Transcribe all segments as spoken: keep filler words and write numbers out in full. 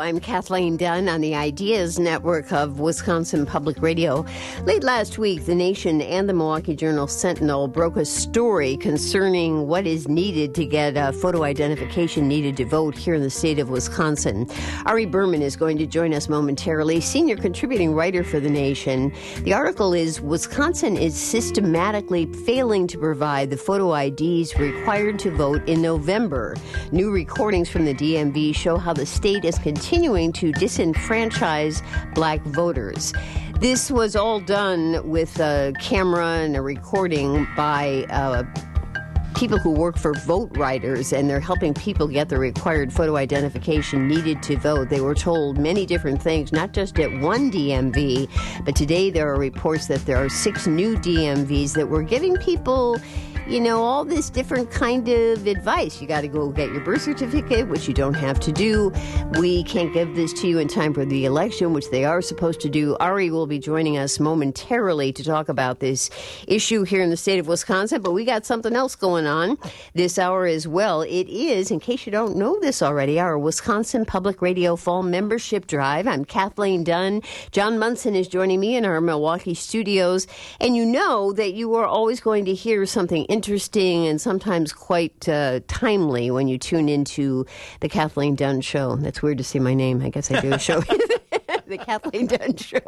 I'm Kathleen Dunn on the Ideas Network of Wisconsin Public Radio. Late last week, The Nation and the Milwaukee Journal-Sentinel broke a story concerning what is needed to get a photo identification needed to vote here in the state of Wisconsin. Ari Berman is going to join us momentarily, senior contributing writer for The Nation. The article is, Wisconsin is systematically failing to provide the photo I Ds required to vote in November. New recordings from the D M V show how the state is continuing to disenfranchise black voters. This was all done with a camera and a recording by uh, people who work for Vote Riders, and they're helping people get the required photo identification needed to vote. They were told many different things, not just at one D M V, but today there are reports that there are six new D M Vs that were giving people, you know, all this different kind of advice. You got to go get your birth certificate, which you don't have to do. We can't give this to you in time for the election, which they are supposed to do. Ari will be joining us momentarily to talk about this issue here in the state of Wisconsin, but we got something else going on this hour as well. It is, in case you don't know this already, our Wisconsin Public Radio Fall Membership Drive. I'm Kathleen Dunn. John Munson is joining me in our Milwaukee studios, and you know that you are always going to hear something interesting and sometimes quite uh, timely when you tune into the Kathleen Dunn Show. That's weird to say my name. I guess I do a show. The Kathleen Dunn Show.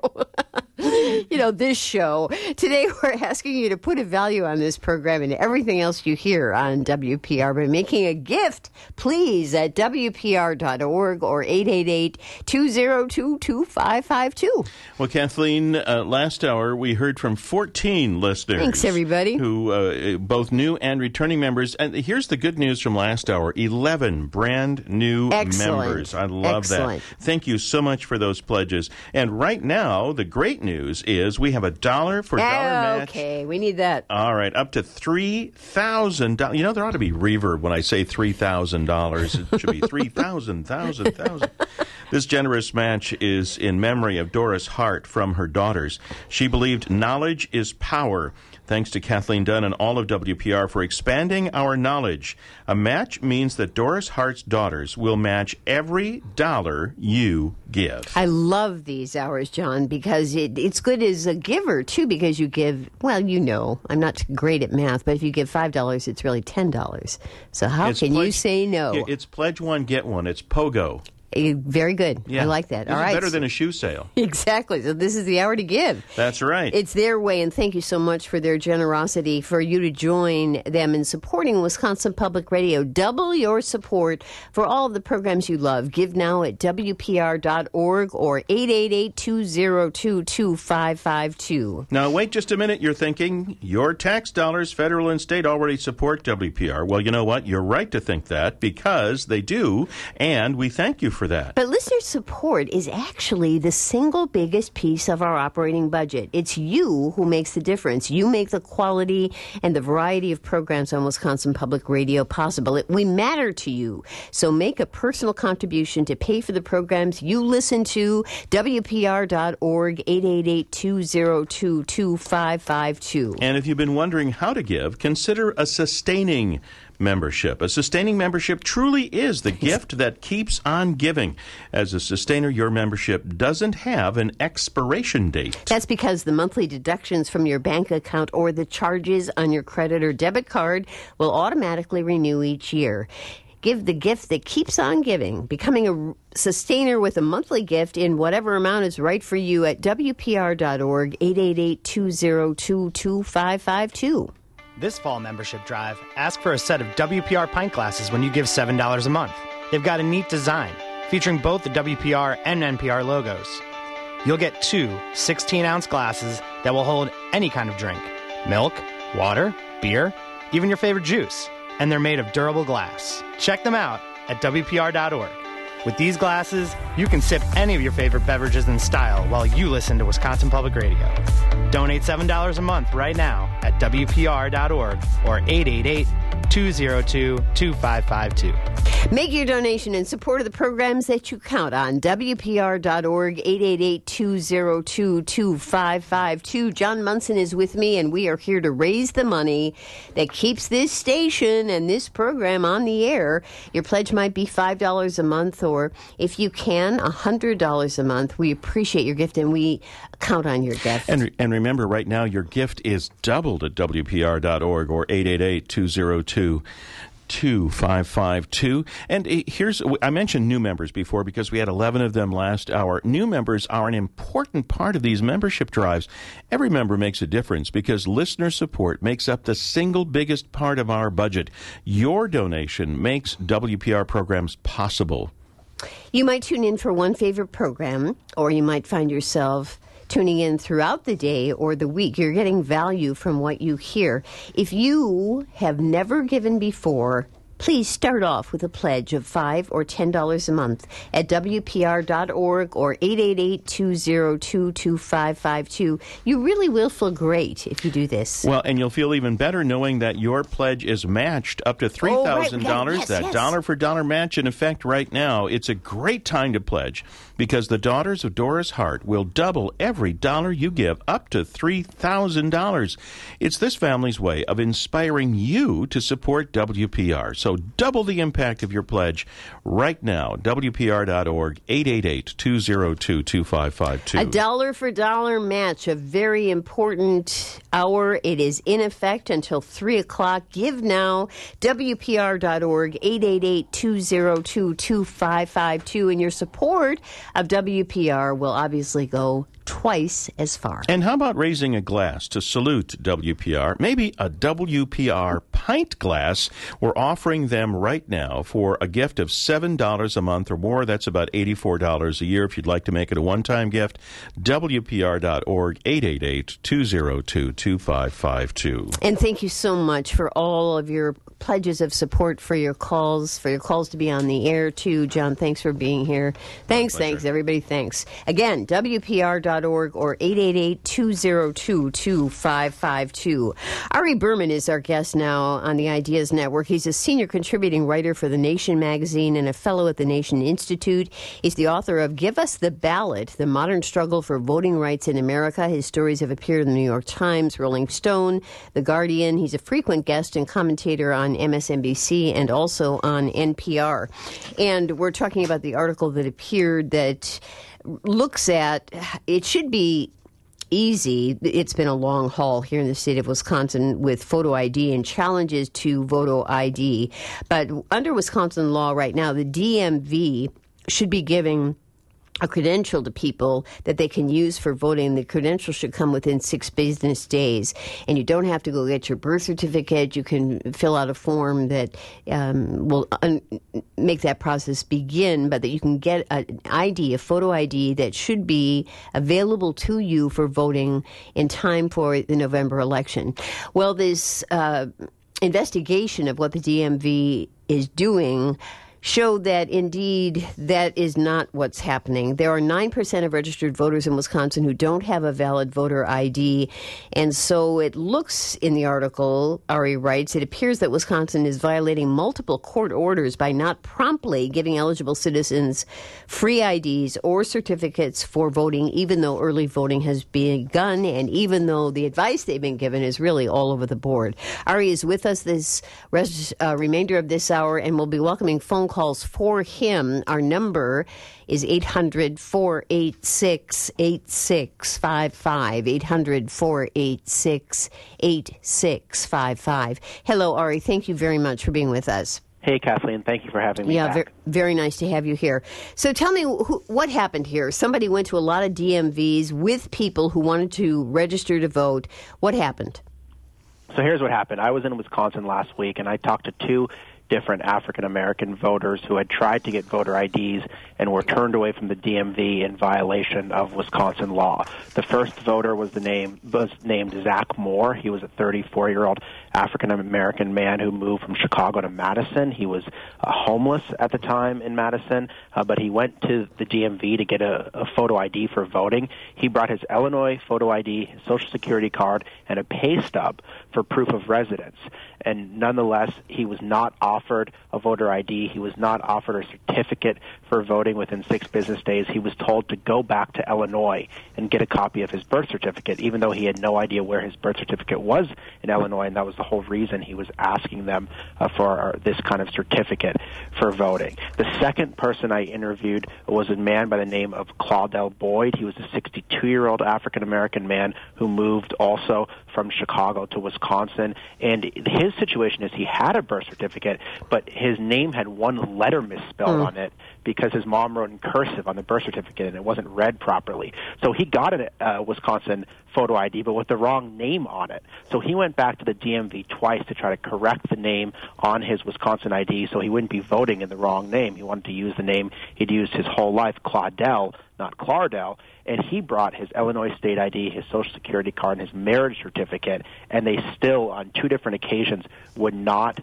You know, this show. Today we're asking you to put a value on this program and everything else you hear on W P R by making a gift, please, at W P R dot org or eight eight eight, two oh two, two five five two. Well, Kathleen, uh, last hour we heard from fourteen listeners. Thanks, everybody. Who, uh, both new and returning members. And here's the good news from last hour. eleven brand new Excellent. members. I love Excellent. that. Thank you so much for those pledges. And right now, the great news is we have a dollar for dollar match. Okay, we need that. All right, up to three thousand dollars. You know, there ought to be reverb when I say three thousand dollars. It should be three thousand, thousand, thousand. This generous match is in memory of Doris Hart from her daughters. She believed knowledge is power. Thanks to Kathleen Dunn and all of W P R for expanding our knowledge. A match means that Doris Hart's daughters will match every dollar you give. I love these hours, John, because it, it's good as a giver, too, because you give, well, you know, I'm not great at math, but if you give five dollars, it's really ten dollars. So how It's can pledge, you say no? It's pledge one, get one. It's POGO. Very good. Yeah. I like that. This All is right. better than a shoe sale. Exactly. So this is the hour to give. That's right. It's their way, and thank you so much for their generosity, for you to join them in supporting Wisconsin Public Radio. Double your support for all of the programs you love. Give now at W P R dot org or eight eight eight, two oh two, two five five two. Now, wait just a minute. You're thinking your tax dollars, federal and state, already support W P R. Well, you know what? You're right to think that, because they do, and we thank you for that. But listener support is actually the single biggest piece of our operating budget. It's you who makes the difference. You make the quality and the variety of programs on Wisconsin Public Radio possible. It, we matter to you. So make a personal contribution to pay for the programs you listen to. W P R dot org, eight eight eight, two oh two, two five five two. And if you've been wondering how to give, consider a sustaining membership. A sustaining membership truly is the gift that keeps on giving. As a sustainer, your membership doesn't have an expiration date. That's because the monthly deductions from your bank account or the charges on your credit or debit card will automatically renew each year. Give the gift that keeps on giving. Becoming a sustainer with a monthly gift in whatever amount is right for you at W P R dot org, eight eight eight, two oh two, two five five two. This fall membership drive, ask for a set of W P R pint glasses when you give seven dollars a month. They've got a neat design, featuring both the W P R and N P R logos. You'll get two sixteen-ounce glasses that will hold any kind of drink. Milk, water, beer, even your favorite juice. And they're made of durable glass. Check them out at W P R dot org. With these glasses, you can sip any of your favorite beverages in style while you listen to Wisconsin Public Radio. Donate seven dollars a month right now at W P R dot org or eight eight eight, two zero two, two five five two. Make your donation in support of the programs that you count on. W P R dot org, eight eight eight, two zero two, two five five two. John Munson is with me, and we are here to raise the money that keeps this station and this program on the air. Your pledge might be five dollars a month, or if you can, one hundred dollars a month. We appreciate your gift, and we count on your gift. And, and remember, right now, your gift is doubled at W P R dot org or eight eight eight, two zero two, two five five two. And here's, I mentioned new members before because we had eleven of them last hour. New members are an important part of these membership drives. Every member makes a difference because listener support makes up the single biggest part of our budget. Your donation makes W P R programs possible. You might tune in for one favorite program, or you might find yourself tuning in throughout the day or the week. You're getting value from what you hear. If you have never given before, please start off with a pledge of five dollars or ten dollars a month at W P R dot org or eight eight eight, two zero two, two five five two. You really will feel great if you do this. Well, and you'll feel even better knowing that your pledge is matched up to three thousand dollars. Oh, right. Yes, that yes. dollar-for-dollar match in effect right now. It's a great time to pledge because the Daughters of Doris Hart will double every dollar you give up to three thousand dollars. It's this family's way of inspiring you to support W P R. So double the impact of your pledge right now. W P R dot org, eight eight eight, two zero two, two five five two. A dollar for dollar match, a very important hour. It is in effect until three o'clock. Give now. W P R dot org, eight eight eight, two zero two, two five five two. And your support of W P R will obviously go twice as far. And how about raising a glass to salute W P R? Maybe a W P R pint glass. We're offering them right now for a gift of seven dollars a month or more. That's about eighty-four dollars a year. If you'd like to make it a one-time gift, W P R dot org, eight eight eight, two zero two, two five five two. And thank you so much for all of your pledges of support, for your calls, for your calls to be on the air, too. John, thanks for being here. Thanks, thanks, everybody, thanks. Again, W P R dot org or eight eight eight, two zero two, two five five two. Ari Berman is our guest now on the Ideas Network. He's a senior contributing writer for The Nation magazine and a fellow at the Nation Institute. He's the author of Give Us the Ballot, The Modern Struggle for Voting Rights in America. His stories have appeared in the New York Times, Rolling Stone, The Guardian. He's a frequent guest and commentator on M S N B C and also on N P R. And we're talking about the article that appeared that looks at, it should be easy. It's been a long haul here in the state of Wisconsin with photo I D and challenges to photo I D. But under Wisconsin law right now, the D M V should be giving a credential to people that they can use for voting. The credential should come within six business days. And you don't have to go get your birth certificate. You can fill out a form that um, will un- make that process begin, but that you can get an I D, a photo I D that should be available to you for voting in time for the November election. Well, this uh, investigation of what the D M V is doing showed that, indeed, that is not what's happening. There are nine percent of registered voters in Wisconsin who don't have a valid voter I D. And so it looks, in the article, Ari writes, it appears that Wisconsin is violating multiple court orders by not promptly giving eligible citizens free I Ds or certificates for voting, even though early voting has begun and even though the advice they've been given is really all over the board. Ari is with us this res- uh, remainder of this hour, and we'll be welcoming phone calls for him. Our number is eight hundred, four eight six, eight six five five, eight hundred, four eight six, eight six five five. Hello, Ari. Thank you very much for being with us. Hey, Kathleen. Thank you for having me yeah, back. Yeah, very, very nice to have you here. So tell me, who, what happened here? Somebody went to a lot of D M Vs with people who wanted to register to vote. What happened? So here's what happened. I was in Wisconsin last week, and I talked to two different African-American voters who had tried to get voter I Ds and were turned away from the D M V in violation of Wisconsin law. The first voter was the name was named Zach Moore. He was a thirty-four-year-old African-American man who moved from Chicago to Madison. He was uh, homeless at the time in Madison, uh, but he went to the D M V to get a, a photo I D for voting. He brought his Illinois photo I D, his Social Security card, and a pay stub for proof of residence. And nonetheless, he was not offered a voter I D. He was not offered a certificate for voting within six business days. He was told to go back to Illinois and get a copy of his birth certificate, even though he had no idea where his birth certificate was in Illinois, and that was the whole reason he was asking them uh, for this kind of certificate for voting. The second person I interviewed was a man by the name of Claudel Boyd. He was a sixty-two-year-old African-American man who moved also from Chicago to Wisconsin, and his situation is he had a birth certificate, but his name had one letter misspelled mm. on it because his mom wrote in cursive on the birth certificate and it wasn't read properly. So he got a uh, Wisconsin photo I D, but with the wrong name on it. So he went back to the D M V twice to try to correct the name on his Wisconsin I D so he wouldn't be voting in the wrong name. He wanted to use the name he'd used his whole life, Claudel, not Clardell, and he brought his Illinois state I D, his Social Security card, and his marriage certificate, and they still, on two different occasions, would not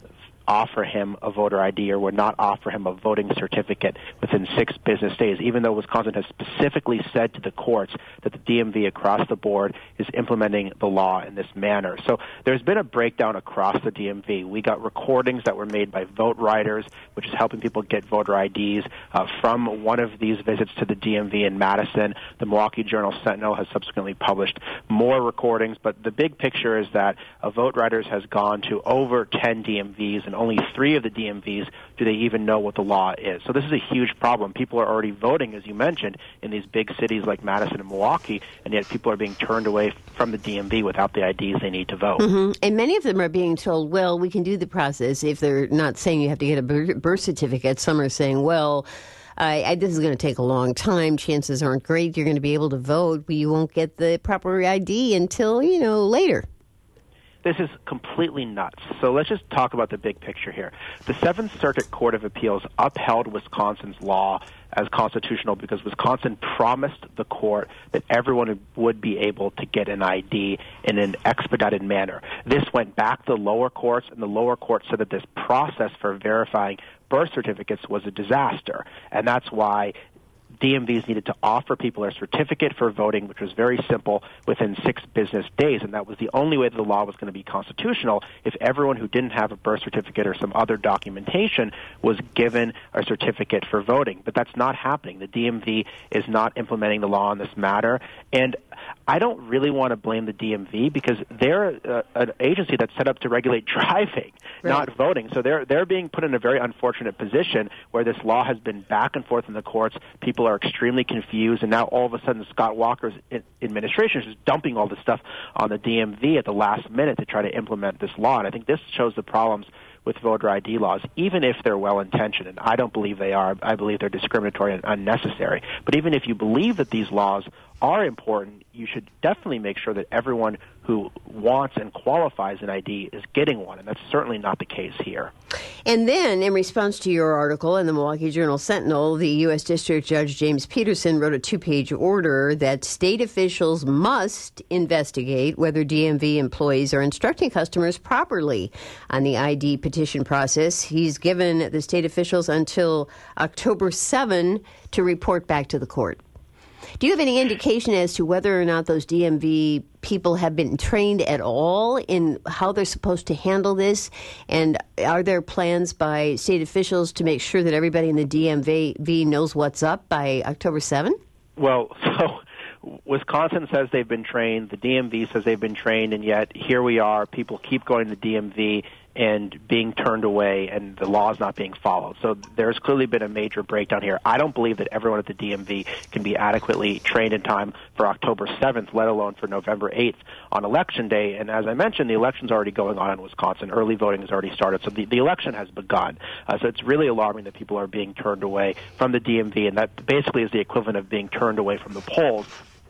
offer him a voter I D or would not offer him a voting certificate within six business days, even though Wisconsin has specifically said to the courts that the D M V across the board is implementing the law in this manner. So there's been a breakdown across the D M V. We got recordings that were made by Vote Riders, which is helping people get voter I Ds, uh, from one of these visits to the D M V in Madison. The Milwaukee Journal Sentinel has subsequently published more recordings, but the big picture is that uh, Vote Riders has gone to over ten D M Vs, and only three of the D M Vs do they even know what the law is. So this is a huge problem. People are already voting, as you mentioned, in these big cities like Madison and Milwaukee, and yet people are being turned away from the D M V without the I Ds they need to vote. Mm-hmm. And many of them are being told, well, we can do the process if they're not saying you have to get a birth certificate. Some are saying, well, I, I, this is going to take a long time. Chances aren't great you're going to be able to vote, but you won't get the proper I D until, you know, later. This is completely nuts. So let's just talk about the big picture here. The Seventh Circuit Court of Appeals upheld Wisconsin's law as constitutional because Wisconsin promised the court that everyone would be able to get an I D in an expedited manner. This went back to the lower courts, and the lower court said that this process for verifying birth certificates was a disaster, and that's why D M Vs needed to offer people a certificate for voting, which was very simple, within six business days, and that was the only way that the law was going to be constitutional if everyone who didn't have a birth certificate or some other documentation was given a certificate for voting. But that's not happening. The D M V is not implementing the law on this matter, and I don't really want to blame the D M V because they're uh, an agency that's set up to regulate driving, right, not voting. So they're they're being put in a very unfortunate position where this law has been back and forth in the courts. People are extremely confused, and now all of a sudden Scott Walker's administration is just dumping all this stuff on the D M V at the last minute to try to implement this law. And I think this shows the problems with voter I D laws, even if they're well-intentioned, and I don't believe they are. I believe they're discriminatory and unnecessary. But even if you believe that these laws are important, you should definitely make sure that everyone who wants and qualifies an I D is getting one, and that's certainly not the case here. And then, in response to your article in the Milwaukee Journal Sentinel, the U S District Judge James Peterson wrote a two-page order that state officials must investigate whether D M V employees are instructing customers properly on the I D petition process. He's given the state officials until October seventh to report back to the court. Do you have any indication as to whether or not those D M V people have been trained at all in how they're supposed to handle this? And are there plans by state officials to make sure that everybody in the D M V knows what's up by October seventh? Well, so Wisconsin says they've been trained, the D M V says they've been trained, and yet here we are, people keep going to the D M V and being turned away, and the law is not being followed. So there's clearly been a major breakdown here. I don't believe that everyone at the D M V can be adequately trained in time for October seventh, let alone for November eighth on Election Day. And as I mentioned, the election's already going on in Wisconsin. Early voting has already started, so the, the election has begun. Uh, so it's really alarming that people are being turned away from the D M V, and that basically is the equivalent of being turned away from the polls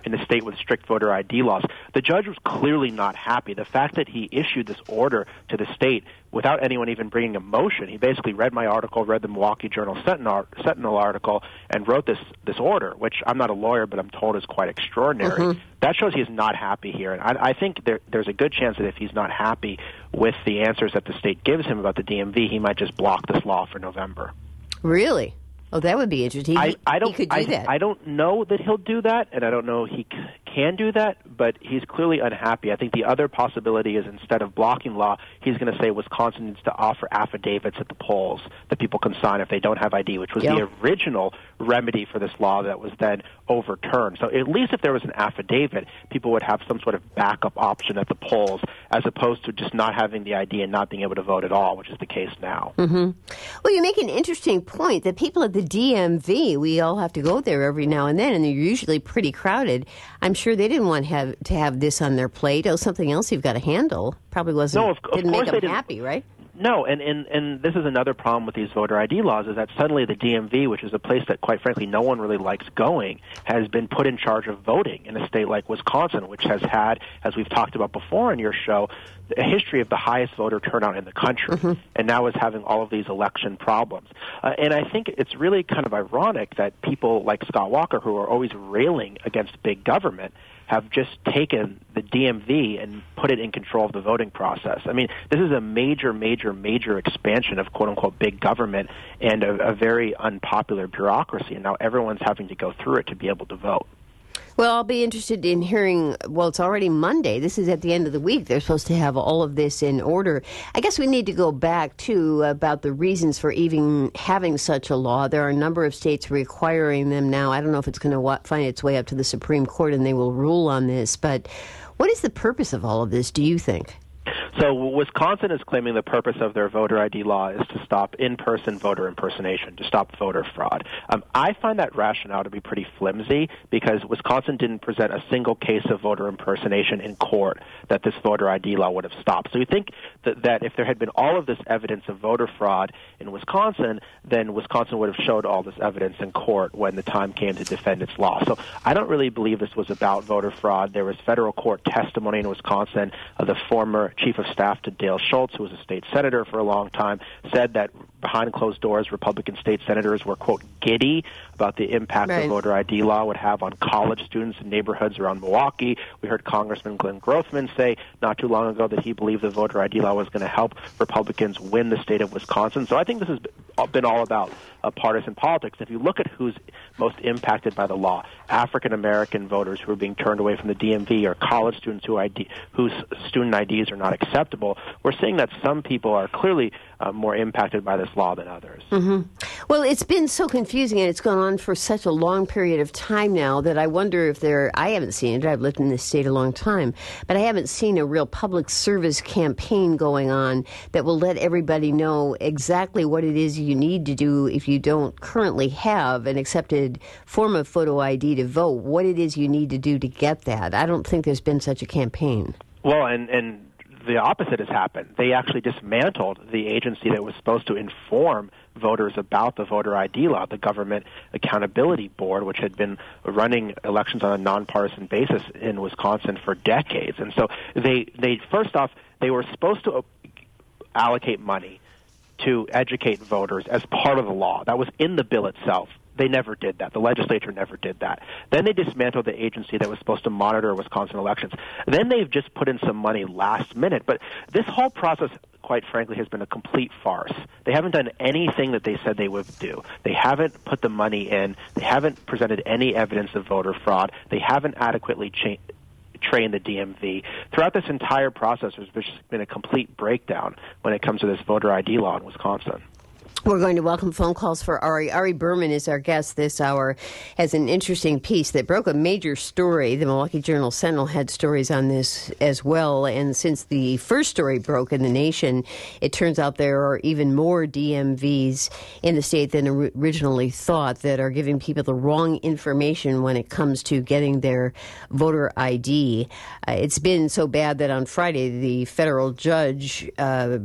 in a state with strict voter I D laws. The judge was clearly not happy. The fact that he issued this order to the state without anyone even bringing a motion, he basically read my article, read the Milwaukee Journal Sentinel, Sentinel article, and wrote this, this order, which I'm not a lawyer, but I'm told is quite extraordinary. Mm-hmm. That shows he is not happy here. And I, I think there, there's a good chance that if he's not happy with the answers that the state gives him about the D M V, he might just block this law for November. Really? Oh, that would be interesting. I, I don't, he could do I, that. I don't know that he'll do that, and I don't know he c- can do that, but he's clearly unhappy. I think the other possibility is instead of blocking law, he's going to say Wisconsin needs to offer affidavits at the polls that people can sign if they don't have I D, which was yep. the original remedy for this law that was then overturned. So at least if there was an affidavit, people would have some sort of backup option at the polls as opposed to just not having the I D and not being able to vote at all, which is the case now. Mm-hmm. Well, you make an interesting point that people at the D M V, we all have to go there every now and then, and they're usually pretty crowded. I'm sure they didn't want have, to have this on their plate. Oh, something else you've got to handle. Probably wasn't, no, of, of didn't course make they them didn't. happy, right? No, and, and, and this is another problem with these voter I D laws is that suddenly the D M V, which is a place that, quite frankly, no one really likes going, has been put in charge of voting in a state like Wisconsin, which has had, as we've talked about before in your show, a history of the highest voter turnout in the country, mm-hmm. and now is having all of these election problems. Uh, and I think it's really kind of ironic that people like Scott Walker, who are always railing against big government, have just taken the D M V and put it in control of the voting process. I mean, this is a major, major, major expansion of quote-unquote big government and a, a very unpopular bureaucracy, and now everyone's having to go through it to be able to vote. Well, I'll be interested in hearing, well, it's already Monday. This is at the end of the week. They're supposed to have all of this in order. I guess we need to go back, too, about the reasons for even having such a law. There are a number of states requiring them now. I don't know if it's going to wa- find its way up to the Supreme Court and they will rule on this. But what is the purpose of all of this, do you think? So Wisconsin is claiming the purpose of their voter I D law is to stop in-person voter impersonation, to stop voter fraud. Um, I find that rationale to be pretty flimsy because Wisconsin didn't present a single case of voter impersonation in court that this voter I D law would have stopped. So you think that, that if there had been all of this evidence of voter fraud in Wisconsin, then Wisconsin would have showed all this evidence in court when the time came to defend its law. So I don't really believe this was about voter fraud. There was federal court testimony in Wisconsin of the former chief of staff to Dale Schultz, who was a state senator for a long time, said that behind closed doors, Republican state senators were, quote, giddy about the impact right. the voter I D law would have on college students in neighborhoods around Milwaukee. We heard Congressman Glenn Grothman say not too long ago that he believed the voter I D law was going to help Republicans win the state of Wisconsin. So I think this has been all about uh, partisan politics. If you look at who's most impacted by the law, African-American voters who are being turned away from the D M V or college students who I D, whose student I Ds are not acceptable, we're seeing that some people are clearly uh, more impacted by this law than others. Mm-hmm. Well, it's been so confusing, and it's gone on for such a long period of time now that I wonder if there, I haven't seen it, I've lived in this state a long time, but I haven't seen a real public service campaign going on that will let everybody know exactly what it is you need to do if you don't currently have an accepted form of photo I D to vote, what it is you need to do to get that. I don't think there's been such a campaign. Well, and, and the opposite has happened. They actually dismantled the agency that was supposed to inform voters about the voter I D law, the Government Accountability Board, which had been running elections on a nonpartisan basis in Wisconsin for decades. And so they, they first off, they were supposed to allocate money to educate voters as part of the law. That was in the bill itself. They never did that. The legislature never did that. Then they dismantled the agency that was supposed to monitor Wisconsin elections. Then they've just put in some money last minute. But this whole process, quite frankly, has been a complete farce. They haven't done anything that they said they would do. They haven't put the money in. They haven't presented any evidence of voter fraud. They haven't adequately cha- trained the D M V. Throughout this entire process, there's just been a complete breakdown when it comes to this voter I D law in Wisconsin. We're going to welcome phone calls for Ari. Ari Berman is our guest this hour, has an interesting piece that broke a major story. The Milwaukee Journal Sentinel had stories on this as well. And since the first story broke in the nation, it turns out there are even more D M Vs in the state than originally thought that are giving people the wrong information when it comes to getting their voter I D. Uh, it's been so bad that on Friday, the federal judge, uh,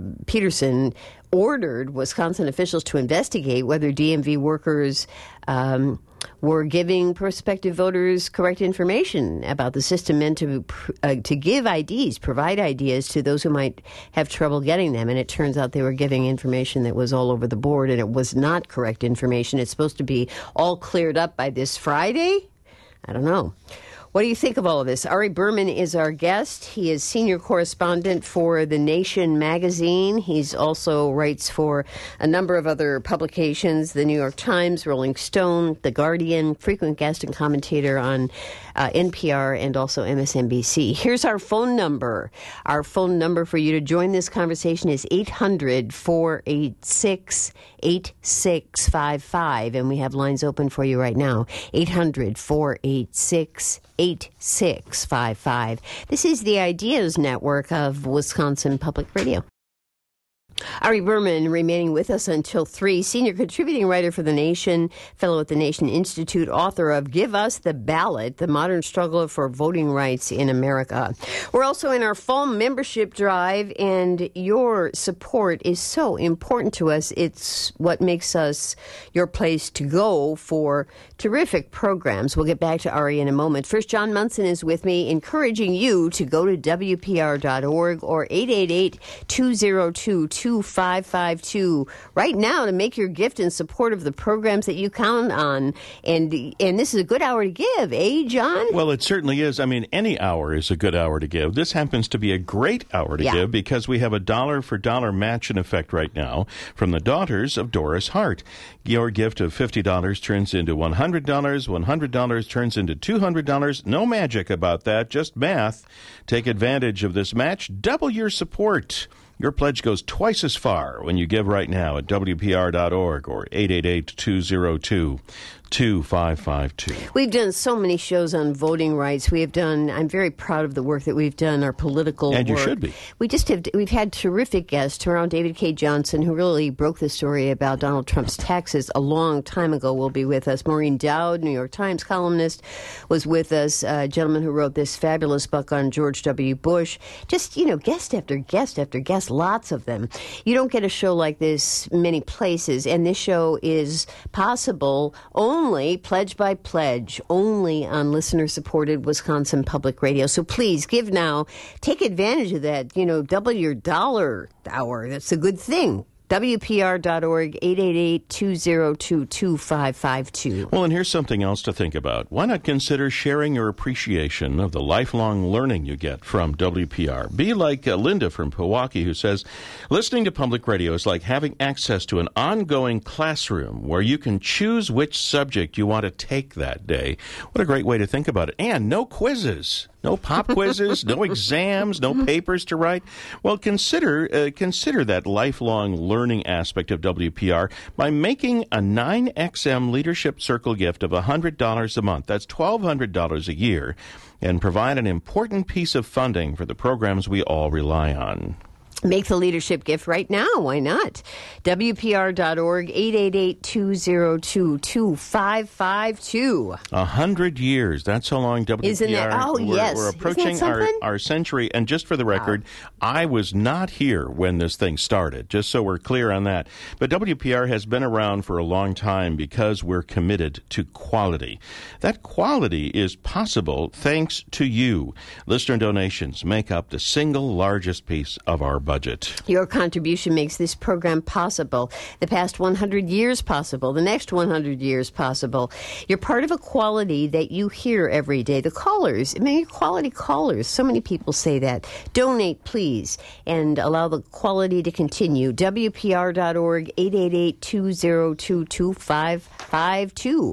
Peterson, ordered Wisconsin officials to investigate whether D M V workers um, were giving prospective voters correct information about the system meant to uh, to give I Ds, provide ideas to those who might have trouble getting them. And it turns out they were giving information that was all over the board, and it was not correct information. It's supposed to be all cleared up by this Friday? I don't know. What do you think of all of this? Ari Berman is our guest. He is senior correspondent for The Nation magazine. He's also writes for a number of other publications, The New York Times, Rolling Stone, The Guardian, frequent guest and commentator on uh, N P R and also M S N B C. Here's our phone number. Our phone number for you to join this conversation is eight hundred, four eight six, eight six five five, and we have lines open for you right now. eight hundred, four eight six, eight six five five. This is the Ideas Network of Wisconsin Public Radio. Ari Berman remaining with us until three, senior contributing writer for The Nation, fellow at the Nation Institute, author of Give Us the Ballot, The Modern Struggle for Voting Rights in America. We're also in our fall membership drive, and your support is so important to us. It's what makes us your place to go for terrific programs. We'll get back to Ari in a moment. First, John Munson is with me, encouraging you to go to W P R dot org or eight eight eight, two oh two, two five five two right now to make your gift in support of the programs that you count on. And and this is a good hour to give, eh, John? Well, it certainly is. I mean, any hour is a good hour to give. This happens to be a great hour to yeah. give because we have a dollar for dollar match in effect right now from the Daughters of Doris Hart. Your gift of fifty dollars turns into one hundred dollars. one hundred dollars turns into two hundred dollars. No magic about that, just math. Take advantage of this match. Double your support. Your pledge goes twice as far when you give right now at W P R dot org or eight eight eight, two oh two, two five five two. We've done so many shows on voting rights. We have done, I'm very proud of the work that we've done, our political and work. You should be. We just have, we've had terrific guests around. David K. Johnson, who really broke the story about Donald Trump's taxes a long time ago, will be with us. Maureen Dowd, New York Times columnist, was with us. A gentleman who wrote this fabulous book on George W. Bush. Just, you know, guest after guest after guest, lots of them. You don't get a show like this many places, and this show is possible only, pledge by pledge, only on listener-supported Wisconsin Public Radio. So please, give now. Take advantage of that. You know, double your dollar hour. That's a good thing. W P R dot org, eight eight eight, two oh two, two five five two. Well, and here's something else to think about. Why not consider sharing your appreciation of the lifelong learning you get from W P R? Be like uh, Linda from Pewaukee, who says, listening to public radio is like having access to an ongoing classroom where you can choose which subject you want to take that day. What a great way to think about it. And no quizzes. No pop quizzes, no exams, no papers to write. Well, consider uh, consider that lifelong learning aspect of W P R by making a nine X M Leadership Circle gift of one hundred dollars a month. That's twelve hundred dollars a year, and provide an important piece of funding for the programs we all rely on. Make the leadership gift right now. Why not? W P R dot org, eight eight eight, two oh two, two five five two. A hundred years. That's how long W P R... Isn't that? Oh, we're, yes. We're approaching our, our century. And just for the record, wow. I was not here when this thing started, just so we're clear on that. But W P R has been around for a long time because we're committed to quality. That quality is possible thanks to you. Listener donations make up the single largest piece of our budget. Your contribution makes this program possible, the past one hundred years possible, the next one hundred years possible. You're part of a quality that you hear every day. The callers, I mean, you're quality callers. So many people say that. Donate, please, and allow the quality to continue. W P R dot org, eight eight eight, two oh two, two five five two.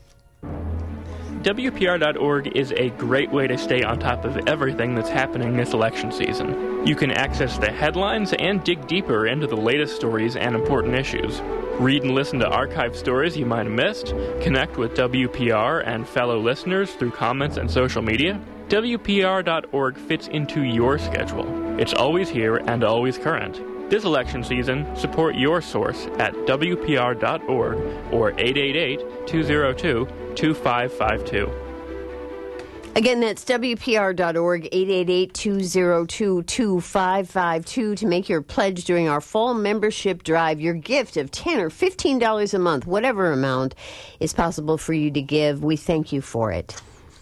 W P R dot org is a great way to stay on top of everything that's happening this election season. You can access the headlines and dig deeper into the latest stories and important issues. Read and listen to archive stories you might have missed. Connect with W P R and fellow listeners through comments and social media. W P R dot org fits into your schedule. It's always here and always current. This election season, support your source at W P R dot org or eight eight eight, two oh two, two five five two. Again, that's W P R dot org, eight eight eight, two zero two, two five five two to make your pledge during our fall membership drive. Your gift of ten dollars or fifteen dollars a month, whatever amount is possible for you to give. We thank you for it.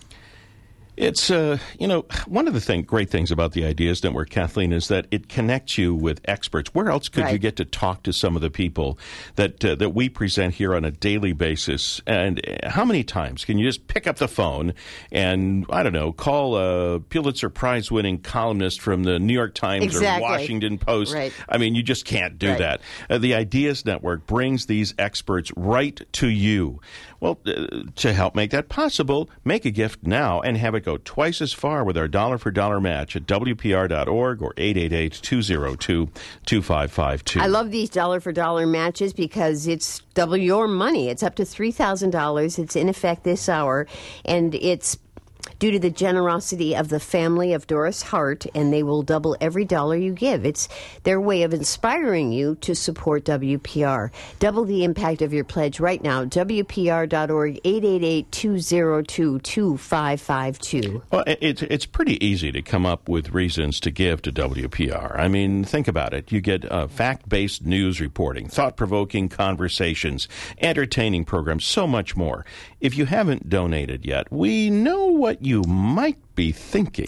It's, uh, you know, one of the thing, great things about the Ideas Network, Kathleen, is that it connects you with experts. Where else could right. you get to talk to some of the people that uh, that we present here on a daily basis? And how many times can you just pick up the phone and, I don't know, call a Pulitzer Prize-winning columnist from the New York Times exactly. or Washington Post? Right. I mean, you just can't do right. that. Uh, the Ideas Network brings these experts right to you. Well, uh, to help make that possible, make a gift now and have it go twice as far with our dollar-for-dollar match at W P R dot org or eight eight eight, two zero two, two five five two. I love these dollar-for-dollar matches because it's double your money. It's up to three thousand dollars. It's in effect this hour, and it's due to the generosity of the family of Doris Hart, and they will double every dollar you give. It's their way of inspiring you to support W P R. Double the impact of your pledge right now. W P R dot org, eight eight eight, two zero two, two five five two. Well, it's it's pretty easy to come up with reasons to give to W P R. I mean, think about it. You get uh, fact-based news reporting, thought-provoking conversations, entertaining programs, so much more. If you haven't donated yet, we know what you might be thinking.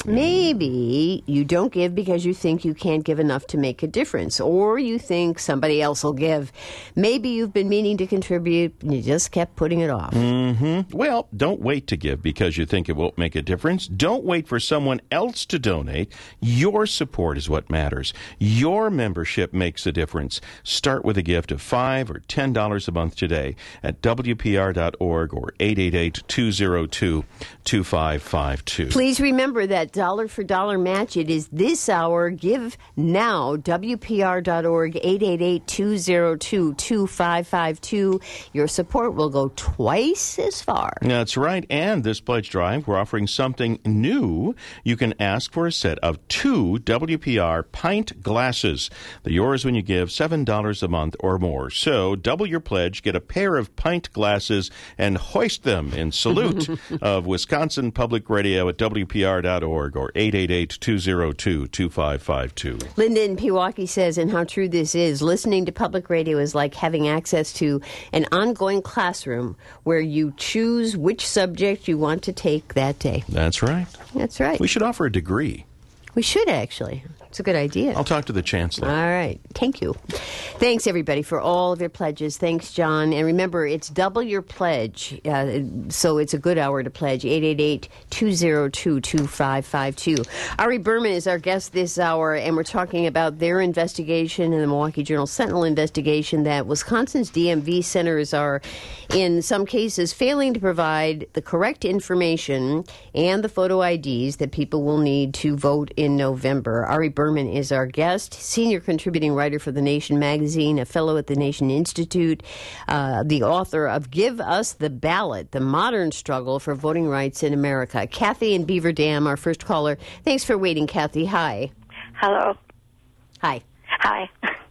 Maybe you don't give because you think you can't give enough to make a difference, or you think somebody else will give. Maybe you've been meaning to contribute and you just kept putting it off. Mm-hmm. Well, don't wait to give because you think it won't make a difference. Don't wait for someone else to donate. Your support is what matters. Your membership makes a difference. Start with a gift of five dollars or ten dollars a month today at W P R dot org or eight eight eight, two zero two, two five five two. Please remember that dollar-for-dollar match. It is this hour. Give now. W P R dot org, eight eight eight, two zero two, two five five two. Your support will go twice as far. That's right. And this pledge drive, we're offering something new. You can ask for a set of two W P R pint glasses. They're yours when you give seven dollars a month or more. So double your pledge, get a pair of pint glasses, and hoist them in salute of Wisconsin Public Radio at W P R dot org or eight eight eight, two zero two, two five five two. Linda in Pewaukee says, and how true this is, listening to public radio is like having access to an ongoing classroom where you choose which subject you want to take that day. That's right. That's right. We should offer a degree. We should, actually. It's a good idea. I'll talk to the chancellor. All right. Thank you. Thanks, everybody, for all of your pledges. Thanks, John. And remember, it's double your pledge, uh, so it's a good hour to pledge. eight eight eight, two zero two, two five five two. Ari Berman is our guest this hour, and we're talking about their investigation and the Milwaukee Journal-Sentinel investigation that Wisconsin's D M V centers are, in some cases, failing to provide the correct information and the photo I Ds that people will need to vote in November. Ari Berman is our guest, senior contributing writer for The Nation magazine, a fellow at the Nation Institute, uh, the author of Give Us the Ballot, The Modern Struggle for Voting Rights in America. Kathy in Beaver Dam, our first caller. Thanks for waiting, Kathy. Hi. Hello. Hi. Hi.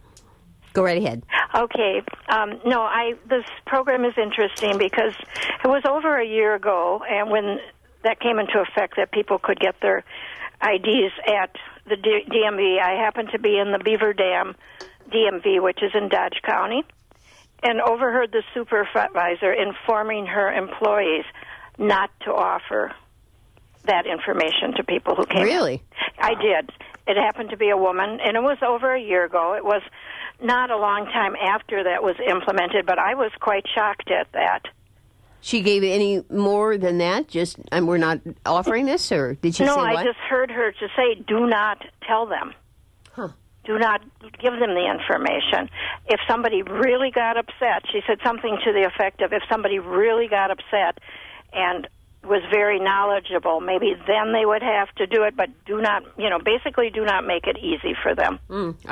Go right ahead. Okay. Um, no, I. This program is interesting because it was over a year ago, and when that came into effect that people could get their I Ds at the D- DMV. I happened to be in the Beaver Dam D M V, which is in Dodge County, and overheard the supervisor informing her employees not to offer that information to people who came. Really? I did. It happened to be a woman, and it was over a year ago. It was not a long time after that was implemented, but I was quite shocked at that. She gave any more than that? Just, and we're not offering this, or did she no, say what? No, I what? just heard her to say, do not tell them. Huh. Do not give them the information. If somebody really got upset, she said something to the effect of, if somebody really got upset and was very knowledgeable, maybe then they would have to do it, but do not, you know, basically do not make it easy for them. Mm, Ari.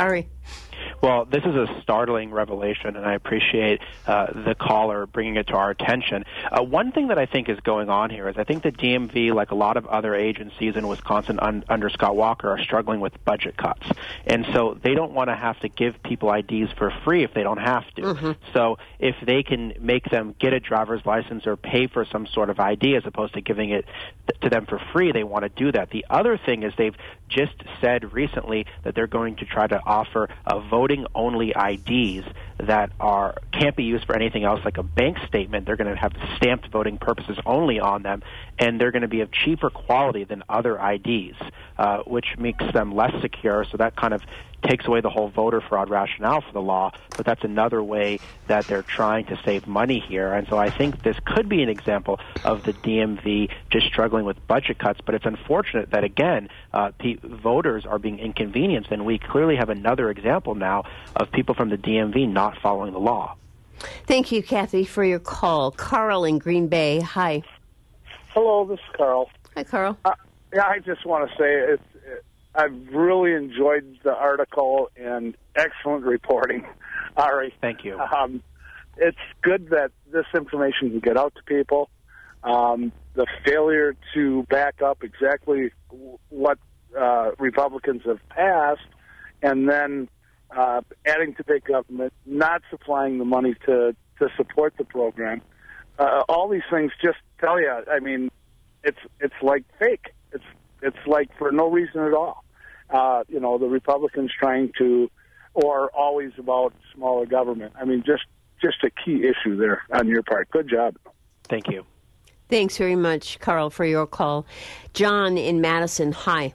Well, this is a startling revelation, and I appreciate uh, the caller bringing it to our attention. Uh, one thing that I think is going on here is I think the D M V, like a lot of other agencies in Wisconsin un- under Scott Walker, are struggling with budget cuts. And so they don't want to have to give people I Ds for free if they don't have to. Mm-hmm. So if they can make them get a driver's license or pay for some sort of I D as opposed to giving it th- to them for free, they want to do that. The other thing is they've just said recently that they're going to try to offer a voting-only I Ds that are can't be used for anything else like a bank statement. They're going to have stamped voting purposes only on them, and they're going to be of cheaper quality than other I Ds, uh, which makes them less secure. So that kind of takes away the whole voter fraud rationale for the law, but that's another way that they're trying to save money here. And so I think this could be an example of the D M V just struggling with budget cuts, but it's unfortunate that, again, uh, pe- voters are being inconvenienced, and we clearly have another example now of people from the D M V not following the law. Thank you, Kathy, for your call. Carl in Green Bay, hi. Hello, this is Carl. Hi, Carl. Uh, yeah, I just want to say it's, it, I've really enjoyed the article and excellent reporting, Ari. Thank you. Um, it's good that this information can get out to people. Um, the failure to back up exactly what uh, Republicans have passed and then uh, adding to big government, not supplying the money to, to support the program. Uh, all these things just tell you, I mean, it's it's like fake. It's it's like for no reason at all. Uh, you know, the Republicans trying to, or always about smaller government. I mean, just just a key issue there on your part. Good job. Thank you. Thanks very much, Carl, for your call. John in Madison, hi.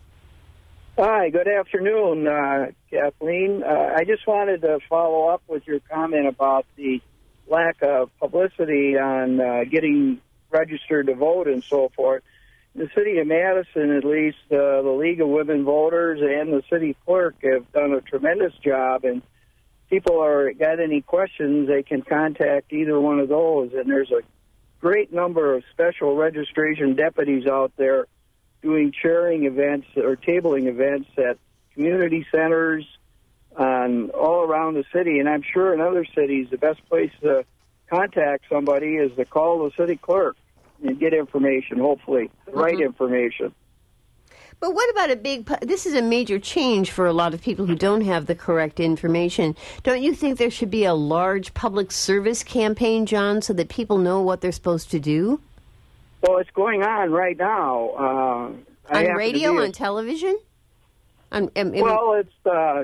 Hi, good afternoon, uh, Kathleen. Uh, I just wanted to follow up with your comment about the lack of publicity on uh, getting registered to vote and so forth. In the city of Madison, at least, uh, the League of Women Voters and the city clerk have done a tremendous job, and people are got any questions, they can contact either one of those, and there's a great number of special registration deputies out there doing chairing events or tabling events at community centers um, all around the city. And I'm sure in other cities, the best place to contact somebody is to call the city clerk and get information, hopefully, the right mm-hmm. information. But what about a big, this is a major change for a lot of people who don't have the correct information. Don't you think there should be a large public service campaign, John, so that people know what they're supposed to do? Well, it's going on right now. Uh, on radio, on television? On, um, well, it's uh,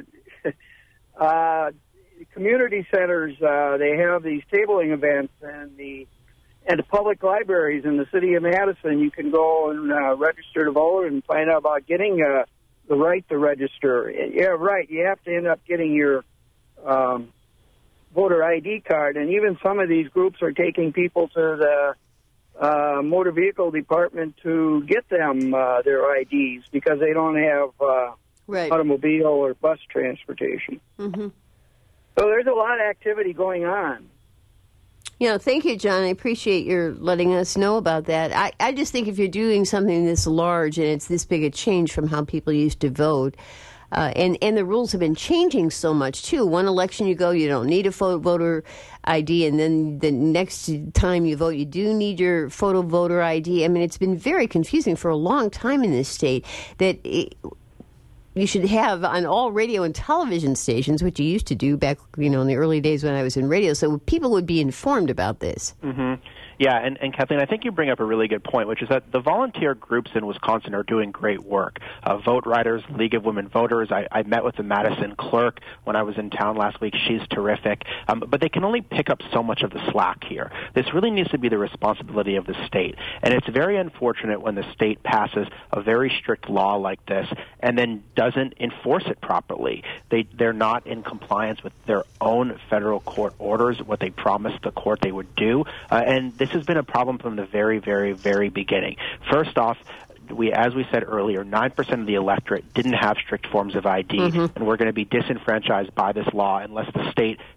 uh, community centers. Uh, they have these tabling events, and the and the public libraries in the city of Madison. You can go and uh, register to vote and find out about getting uh, the right to register. Yeah, right. You have to end up getting your um, voter I D card, and even some of these groups are taking people to the Uh, motor vehicle department to get them uh, their I Ds because they don't have uh, right. automobile or bus transportation. Mm-hmm. So there's a lot of activity going on. You know, thank you, John. I appreciate your letting us know about that. I, I just think if you're doing something this large and it's this big a change from how people used to vote, Uh, and, and the rules have been changing so much, too. One election you go, you don't need a photo voter I D, and then the next time you vote, you do need your photo voter I D. I mean, it's been very confusing for a long time in this state that it, you should have on all radio and television stations, which you used to do back, you know, in the early days when I was in radio, so people would be informed about this. Mm-hmm. Yeah, and, and Kathleen, I think you bring up a really good point, which is that the volunteer groups in Wisconsin are doing great work. Uh, Vote Riders, League of Women Voters. I, I met with the Madison clerk when I was in town last week. She's terrific. Um, but they can only pick up so much of the slack here. This really needs to be the responsibility of the state. And it's very unfortunate when the state passes a very strict law like this and then doesn't enforce it properly. They, they're not in compliance with their own federal court orders, what they promised the court they would do. Uh, and this This has been a problem from the very, very, very beginning. First off, we, as we said earlier, nine percent of the electorate didn't have strict forms of I D, mm-hmm. and we're going to be disenfranchised by this law unless the state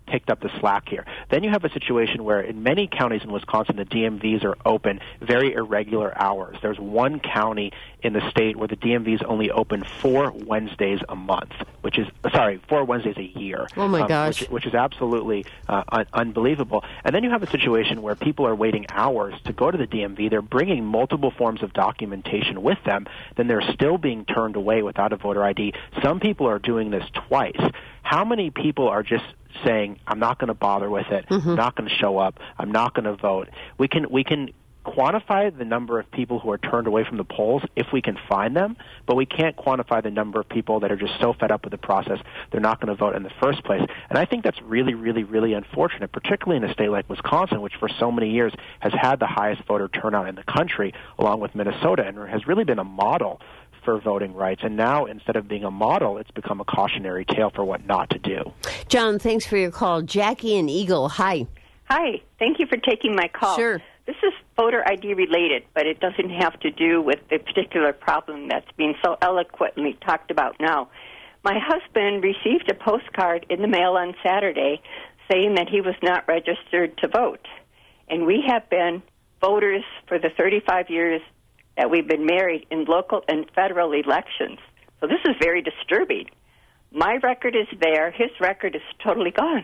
picked up the slack here. Then you have a situation where in many counties in Wisconsin, the D M Vs are open very irregular hours. There's one county in the state where the D M Vs only open four Wednesdays a month, which is, sorry, four Wednesdays a year. Oh, my um, gosh. Which, which is absolutely uh, un- unbelievable. And then you have a situation where people are waiting hours to go to the D M V. They're bringing multiple forms of documentation with them. Then they're still being turned away without a voter I D. Some people are doing this twice. How many people are just saying, I'm not going to bother with it, Mm-hmm. I'm not going to show up, I'm not going to vote? We can we can quantify the number of people who are turned away from the polls if we can find them, but we can't quantify the number of people that are just so fed up with the process they're not going to vote in the first place. And I think that's really, really, really unfortunate, particularly in a state like Wisconsin, which for so many years has had the highest voter turnout in the country, along with Minnesota, and has really been a model for voting rights. And now, instead of being a model, it's become a cautionary tale for what not to do. John, thanks for your call. Jackie and Eagle, hi. Hi. Thank you for taking my call. Sure. This is voter I D related, but it doesn't have to do with the particular problem that's being so eloquently talked about now. My husband received a postcard in the mail on Saturday saying that he was not registered to vote. And we have been voters for the thirty-five years that we've been married in local and federal elections. So this is very disturbing. My record is there. His record is totally gone.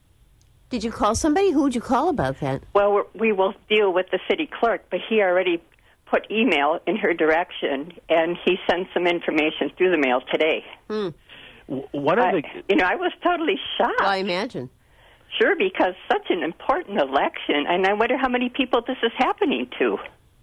Did you call somebody? Who would you call about that? Well, we're, we will deal with the city clerk, but he already put email in her direction, and he sent some information through the mail today. Hmm. One of the, I, you know, I was totally shocked. Well, I imagine. Sure, because such an important election, and I wonder how many people this is happening to.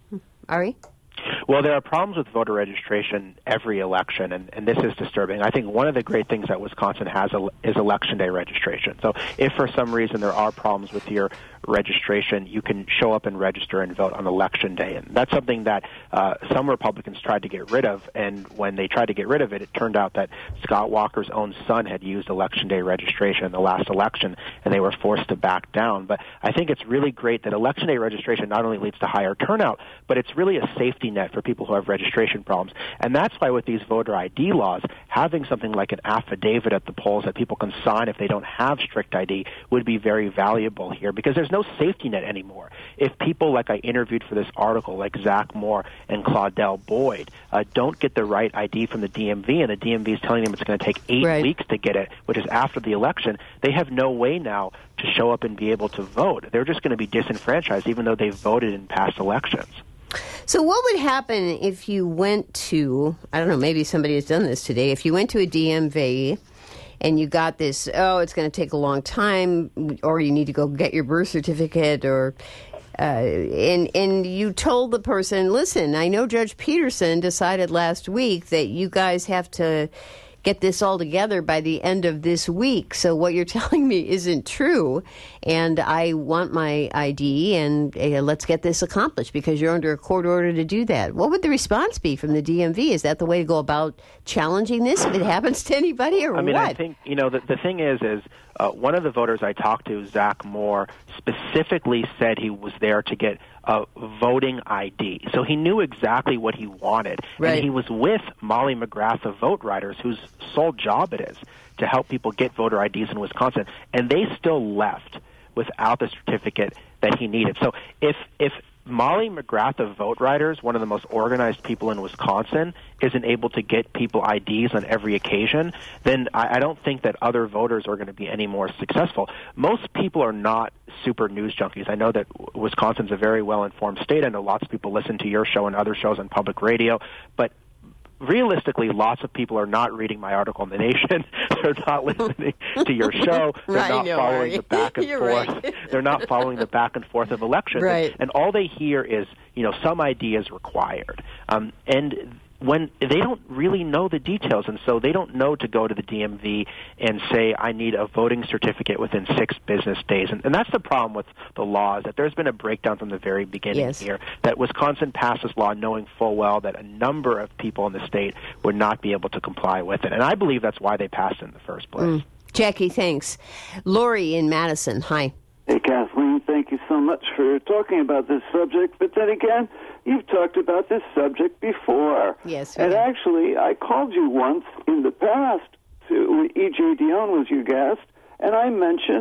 Ari? Well, there are problems with voter registration every election, and, and this is disturbing. I think one of the great things that Wisconsin has is Election Day registration. So if for some reason there are problems with your registration, you can show up and register and vote on Election Day. And that's something that uh, some Republicans tried to get rid of, and when they tried to get rid of it, it turned out that Scott Walker's own son had used Election Day registration in the last election, and they were forced to back down. But I think it's really great that Election Day registration not only leads to higher turnout, but it's really a safety net for people who have registration problems. And that's why with these voter I D laws, having something like an affidavit at the polls that people can sign if they don't have strict I D would be very valuable here, because there's no safety net anymore. If people like I interviewed for this article, like Zach Moore and Claudel Boyd, uh, don't get the right I D from the D M V, and the D M V is telling them it's going to take eight right. weeks to get it, which is after the election, they have no way now to show up and be able to vote. They're just going to be disenfranchised even though they voted in past elections. So what would happen if you went to, I don't know, maybe somebody has done this today, if you went to a D M V and you got this, oh, it's going to take a long time, or you need to go get your birth certificate, or uh, and and you told the person, listen, I know Judge Peterson decided last week that you guys have to get this all together by the end of this week. So what you're telling me isn't true, and I want my I D, and uh, let's get this accomplished because you're under a court order to do that. What would the response be from the D M V? Is that the way to go about challenging this if it happens to anybody, or I mean, what? I think, you know, the, the thing is, is uh, one of the voters I talked to, Zach Moore, specifically said he was there to get a voting I D. So he knew exactly what he wanted. Right. And he was with Molly McGrath of Vote Riders, whose sole job it is to help people get voter I Ds in Wisconsin. And they still left without the certificate that he needed. So if if Molly McGrath of Vote Riders, one of the most organized people in Wisconsin, isn't able to get people I Ds on every occasion, then I, I don't think that other voters are going to be any more successful. Most people are not super news junkies. I know that Wisconsin's a very well-informed state. I know lots of people listen to your show and other shows on public radio, but realistically, lots of people are not reading my article in The Nation. They're not listening to your show. They're I not know, following Ari. the back and You're forth. right. They're not following the back and forth of elections. Right. And, and all they hear is, you know, some I D is required. Um, and when they don't really know the details, and so they don't know to go to the D M V and say, I need a voting certificate within six business days. And, and that's the problem with the law, is that there's been a breakdown from the very beginning Yes. here, that Wisconsin passed this law knowing full well that a number of people in the state would not be able to comply with it. And I believe that's why they passed it in the first place. Mm. Jackie, thanks. Lori in Madison, hi. Hey, Kathleen, thank you so much for talking about this subject. But then again, you've talked about this subject before. Yes, we And have. actually, I called you once in the past to E J Dion was your guest, and I mentioned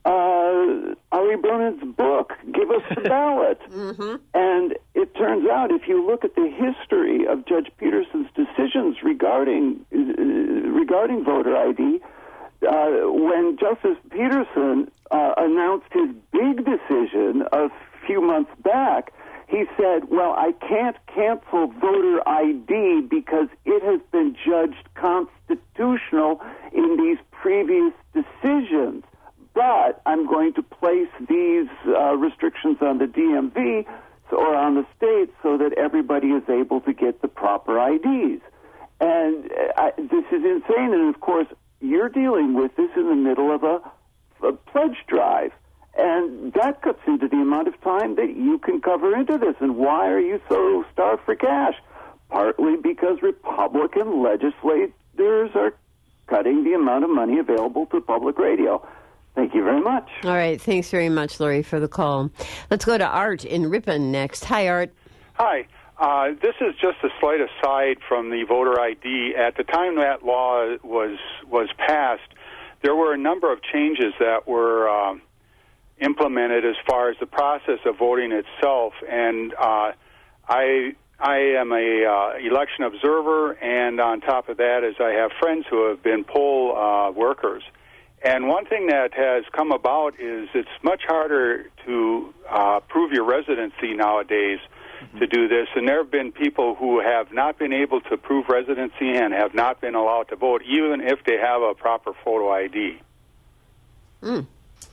uh, Ari Bronen's book, Give Us the Ballot. Mm-hmm. And it turns out, if you look at the history of Judge Peterson's decisions regarding uh, regarding voter I D, uh, when Justice Peterson uh, announced his big decision a few months back, he said, well, I can't cancel voter I D because it has been judged constitutional in these previous decisions. But I'm going to place these uh, restrictions on the D M V or on the states so that everybody is able to get the proper I Ds. And uh, I, this is insane. And, of course, you're dealing with this in the middle of a, a pledge drive. And that cuts into the amount of time that you can cover into this. And why are you so starved for cash? Partly because Republican legislators are cutting the amount of money available to public radio. Thank you very much. All right. Thanks very much, Lori, for the call. Let's go to Art in Ripon next. Hi, Art. Hi. Uh, this is just a slight aside from the voter I D. At the time that law was was passed, there were a number of changes that were um, implemented as far as the process of voting itself. And uh, I I am a uh, election observer, and on top of that is I have friends who have been poll uh, workers. And one thing that has come about is it's much harder to uh, prove your residency nowadays mm-hmm. to do this. And there have been people who have not been able to prove residency and have not been allowed to vote, even if they have a proper photo I D. Mm.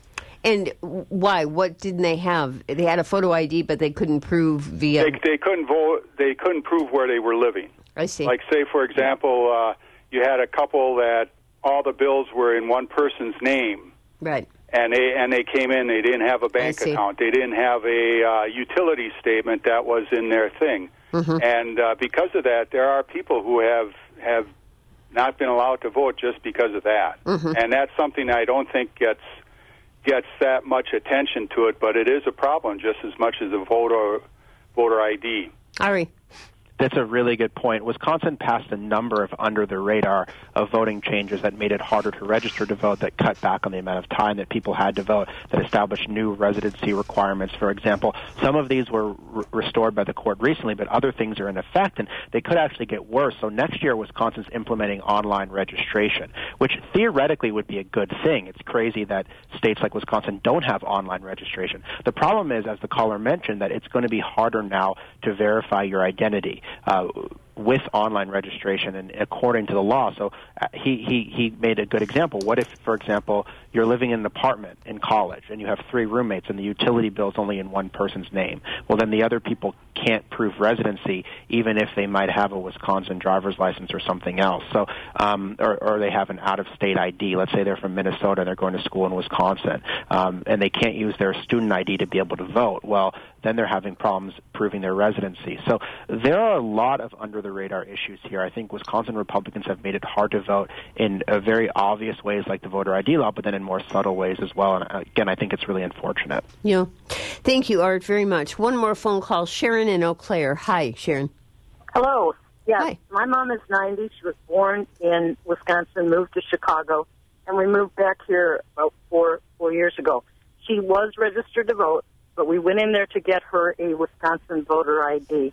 And why? What didn't they have? They had a photo I D, but they couldn't prove via... They, they couldn't vote. They couldn't prove where they were living. I see. Like, say, for example, uh, you had a couple that all the bills were in one person's name. Right. And they and they came in, they didn't have a bank account. They didn't have a uh, utility statement that was in their thing. Mm-hmm. And uh, because of that, there are people who have, have not been allowed to vote just because of that. Mm-hmm. And that's something I don't think gets gets that much attention to it, but it is a problem just as much as a voter voter I D. Ari. That's a really good point. Wisconsin passed a number of under-the-radar of voting changes that made it harder to register to vote, that cut back on the amount of time that people had to vote, that established new residency requirements. For example, some of these were re- restored by the court recently, but other things are in effect, and they could actually get worse. So next year, Wisconsin's implementing online registration, which theoretically would be a good thing. It's crazy that states like Wisconsin don't have online registration. The problem is, as the caller mentioned, that it's going to be harder now to verify your identity Uh, with online registration and according to the law. So uh, he, he, he made a good example. What if, for example, you're living in an apartment in college and you have three roommates and the utility bill's only in one person's name? Well, then the other people can't prove residency even if they might have a Wisconsin driver's license or something else. So, um, or, or they have an out-of-state I D. Let's say they're from Minnesota and they're going to school in Wisconsin, um, and they can't use their student I D to be able to vote. Well, then they're having problems proving their residency. So there are a lot of under-the-radar issues here. I think Wisconsin Republicans have made it hard to vote in uh, very obvious ways like the voter I D law, but then in more subtle ways as well. And again, I think it's really unfortunate. Yeah. Thank you, Art, very much. One more phone call. Sharon in Eau Claire. Hi, Sharon. Hello. Yes, Hi. My mom is ninety. She was born in Wisconsin, moved to Chicago, and we moved back here about four four years ago. She was registered to vote, but we went in there to get her a Wisconsin voter I D.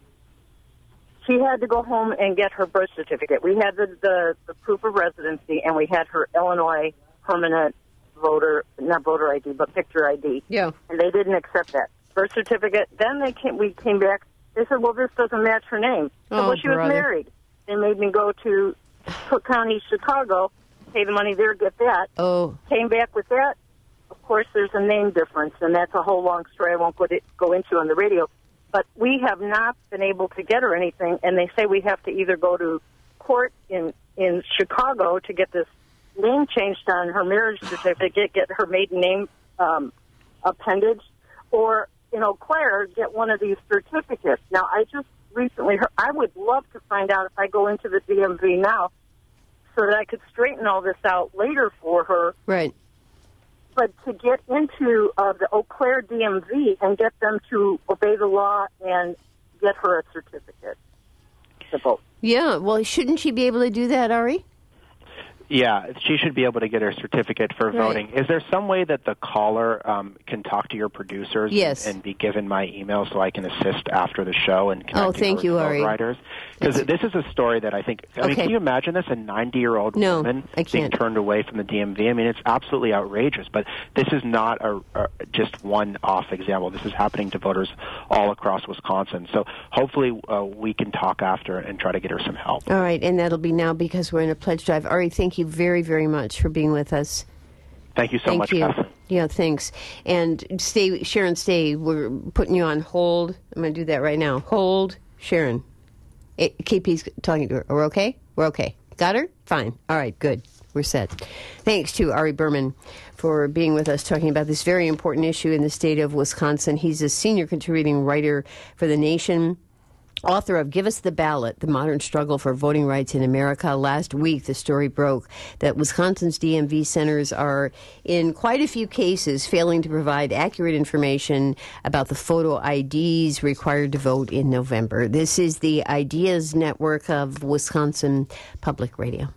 She had to go home and get her birth certificate. We had the, the, the proof of residency, and we had her Illinois permanent voter, not voter I D, but picture I D. Yeah. And they didn't accept that. Birth certificate. Then they came, we came back. They said, well, this doesn't match her name. So, Oh, well, she was brother. married. They made me go to Cook County, Chicago, pay the money there, get that. Oh. Came back with that. Of course, there's a name difference, and that's a whole long story I won't go, to, go into on the radio. But we have not been able to get her anything, and they say we have to either go to court in, in Chicago to get this name changed on her marriage certificate, get her maiden name um, appended, or in Eau Claire, get one of these certificates. Now, I just recently heard, I would love to find out if I go into the D M V now so that I could straighten all this out later for her. Right. But to get into uh, the Eau Claire D M V and get them to obey the law and get her a certificate to vote. Yeah, well, shouldn't she be able to do that, Ari? Yeah, she should be able to get her certificate for Right. voting. Is there some way that the caller um, can talk to your producers Yes. and, and be given my email so I can assist after the show and connect Oh, thank you, vote Ari. writers? Because this is a story that I think, I mean, Okay. can you imagine this? A ninety-year-old No, woman I being can't. turned away from the D M V? I mean, it's absolutely outrageous, but this is not a, a, just one-off example. This is happening to voters all across Wisconsin. So hopefully uh, we can talk after and try to get her some help. All right, and that'll be now because we're in a pledge drive. Ari, thank you very, very much for being with us. Thank you so Thank much, you. Kathleen. Yeah, thanks. And stay, Sharon, stay. We're putting you on hold. I'm going to do that right now. Hold, Sharon. Eh, K P's talking to her. We're okay? We're okay. Got her? Fine. All right, good. We're set. Thanks to Ari Berman for being with us talking about this very important issue in the state of Wisconsin. He's a senior contributing writer for The Nation, author of Give Us the Ballot, The Modern Struggle for Voting Rights in America. Last week, the story broke that Wisconsin's D M V centers are, in quite a few cases, failing to provide accurate information about the photo I Ds required to vote in November. This is the Ideas Network of Wisconsin Public Radio.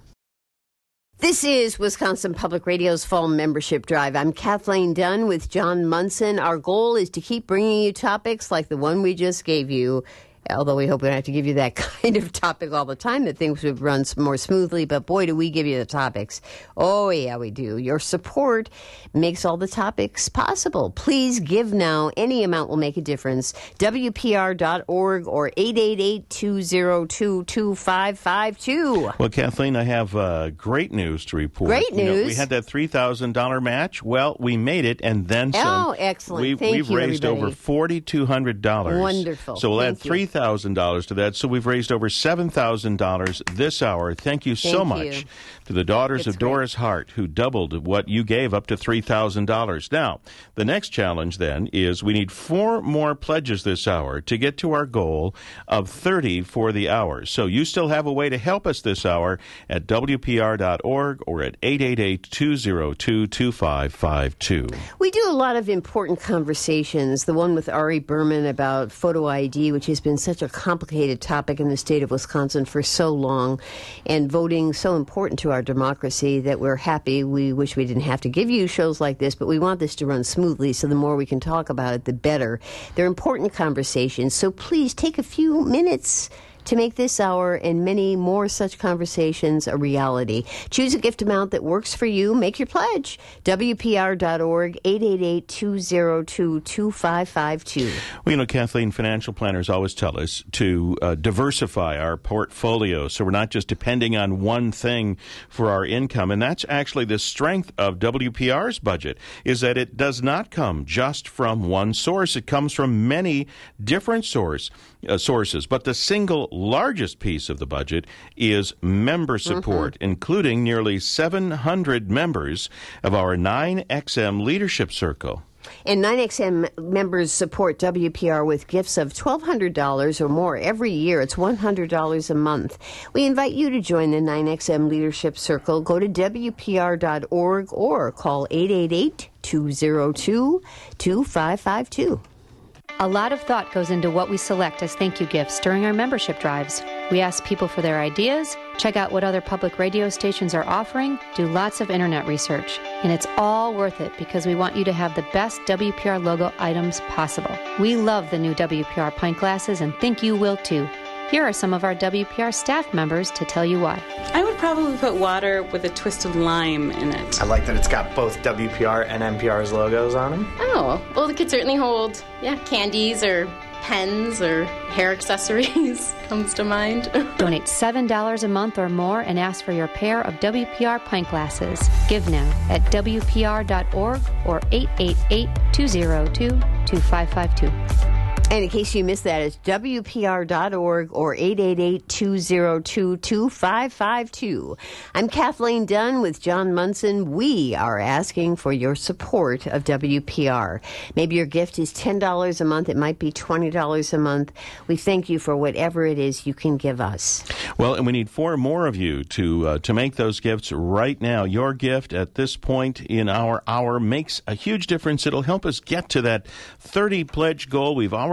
This is Wisconsin Public Radio's Fall Membership Drive. I'm Kathleen Dunn with John Munson. Our goal is to keep bringing you topics like the one we just gave you, although we hope we don't have to give you that kind of topic all the time, that things would run more smoothly. But boy, do we give you the topics. Oh, yeah, we do. Your support makes all the topics possible. Please give now. Any amount will make a difference. W P R dot org or eight eight eight, two zero two, two five five two. Well, Kathleen, I have uh, great news to report. Great You know, news. we had that three thousand dollars match. Well, we made it and then some. Oh, excellent. We, Thank we've you, raised everybody. over four thousand two hundred dollars. Wonderful. So we'll Thank add you. three thousand dollars to that. So we've raised over seven thousand dollars this hour. Thank you so Thank much you. to the Daughters It's of Doris Hart, who doubled what you gave up to three thousand dollars. Now, the next challenge then is we need four more pledges this hour to get to our goal of thirty for the hour. So you still have a way to help us this hour at W P R dot org or at eight eight eight, two zero two, two five five two. We do a lot of important conversations. The one with Ari Berman about photo I D, which has been such a complicated topic in the state of Wisconsin for so long, and voting so important to our democracy that we're happy. We wish we didn't have to give you shows like this, but we want this to run smoothly, so the more we can talk about it, the better. They're important conversations, so please take a few minutes to make this hour and many more such conversations a reality. Choose a gift amount that works for you. Make your pledge. W P R dot org, eight eight eight, two zero two, two five five two. Well, you know, Kathleen, financial planners always tell us to uh, diversify our portfolio so we're not just depending on one thing for our income. And that's actually the strength of W P R's budget, is that it does not come just from one source. It comes from many different source, uh, sources. But the single largest piece of the budget is member support, mm-hmm. including nearly seven hundred members of our nine X M Leadership Circle. And nine X M members support W P R with gifts of twelve hundred dollars or more every year. It's one hundred dollars a month. We invite you to join the nine X M Leadership Circle. Go to W P R dot org or call eight eight eight, two zero two, two five five two. A lot of thought goes into what we select as thank you gifts during our membership drives. We ask people for their ideas, check out what other public radio stations are offering, do lots of internet research. And it's all worth it because we want you to have the best W P R logo items possible. We love the new W P R pint glasses and think you will too. Here are some of our W P R staff members to tell you why. I would probably put water with a twist of lime in it. I like that it's got both W P R and N P R's logos on them. Oh, well, it could certainly hold, yeah, candies or pens or hair accessories comes to mind. Donate seven dollars a month or more and ask for your pair of W P R pint glasses. Give now at W P R dot org or eight eight eight, two zero two, two five five two. And in case you missed that, it's W P R dot org or eight eight eight, two zero two, two five five two. I'm Kathleen Dunn with John Munson. We are asking for your support of W P R. Maybe your gift is ten dollars a month. It might be twenty dollars a month. We thank you for whatever it is you can give us. Well, and we need four more of you to uh, to make those gifts right now. Your gift at this point in our hour makes a huge difference. It'll help us get to that thirty pledge goal we've already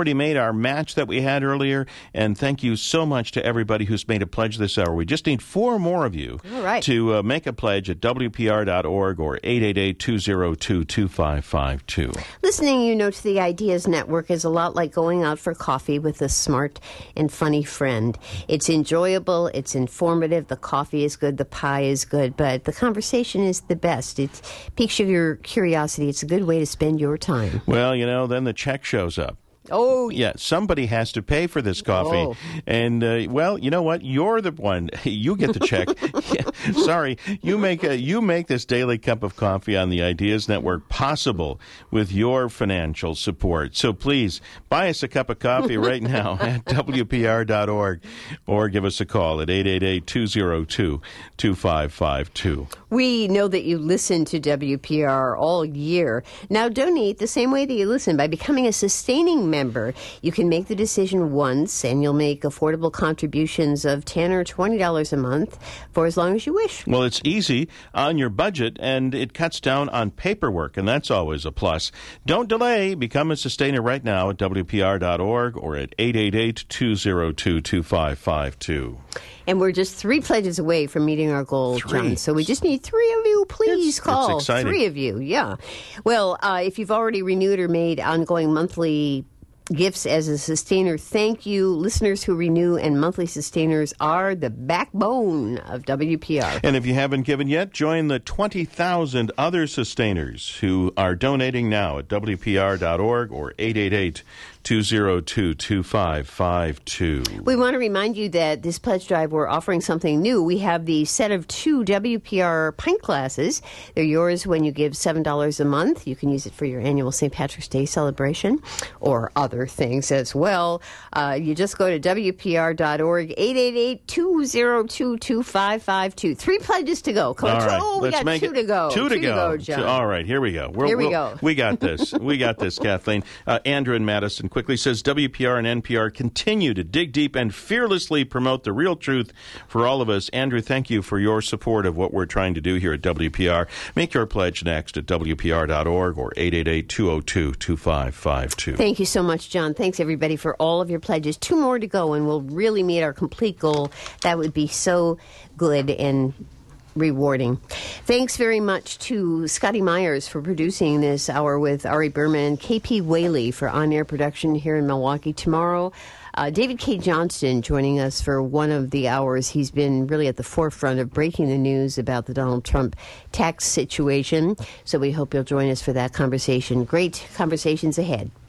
already made our match that we had earlier, and thank you so much to everybody who's made a pledge this hour. We just need four more of you All right. to uh, make a pledge at W P R dot org or eight eight eight, two oh two, two five five two. Listening, you know, to the Ideas Network is a lot like going out for coffee with a smart and funny friend. It's enjoyable, it's informative, the coffee is good, the pie is good, but the conversation is the best. It piques your curiosity. It's a good way to spend your time. Well, you know, then the check shows up. Oh, yeah. Somebody has to pay for this coffee. Oh. And, uh, well, you know what? You're the one. You get the check. Yeah, sorry. You make a, you make this daily cup of coffee on the Ideas Network possible with your financial support. So please buy us a cup of coffee right now at W P R dot org or give us a call at eight eight eight, two oh two, two five five two. We know that you listen to W P R all year. Now donate the same way that you listen by becoming a sustaining member. You can make the decision once, and you'll make affordable contributions of ten dollars or twenty dollars a month for as long as you wish. Well, it's easy on your budget, and it cuts down on paperwork, and that's always a plus. Don't delay. Become a sustainer right now at W P R dot org or at eight eight eight, two oh two, two five five two. And we're just three pledges away from meeting our goal, Three. John. So we just need three of you. Please It's- call. it's exciting. Three of you, yeah. Well, uh, if you've already renewed or made ongoing monthly gifts as a sustainer, thank you. Listeners who renew and monthly sustainers are the backbone of W P R. And if you haven't given yet, join the twenty thousand other sustainers who are donating now at W P R dot org or eight eight eight, two oh two, two five five two. We want to remind you that this pledge drive, we're offering something new. We have the set of two W P R pint glasses. They're yours when you give seven dollars a month. You can use it for your annual Saint Patrick's Day celebration or other things as well. Uh, you just go to W P R dot org, eight eight eight, two oh two, two five five two. Three pledges to go. Come All on. right, Oh, we let's got make two it to go. Two to go. John. All right, here we go. We're, Here we we'll- go. We got this. We got this, Kathleen. Uh, Andrew in Madison quickly says, W P R and N P R continue to dig deep and fearlessly promote the real truth for all of us. Andrew, thank you for your support of what we're trying to do here at W P R. Make your pledge next at W P R dot org or eight eight eight, two oh two, two five five two. Thank you so much, John. Thanks, everybody, for all of your pledges. Two more to go, and we'll really meet our complete goal. That would be so good and rewarding. Thanks very much to Scotty Myers for producing this hour with Ari Berman, K P Whaley for on-air production here in Milwaukee. Tomorrow, uh, David K. Johnston joining us for one of the hours. He's been really at the forefront of breaking the news about the Donald Trump tax situation. So we hope you'll join us for that conversation. Great conversations ahead.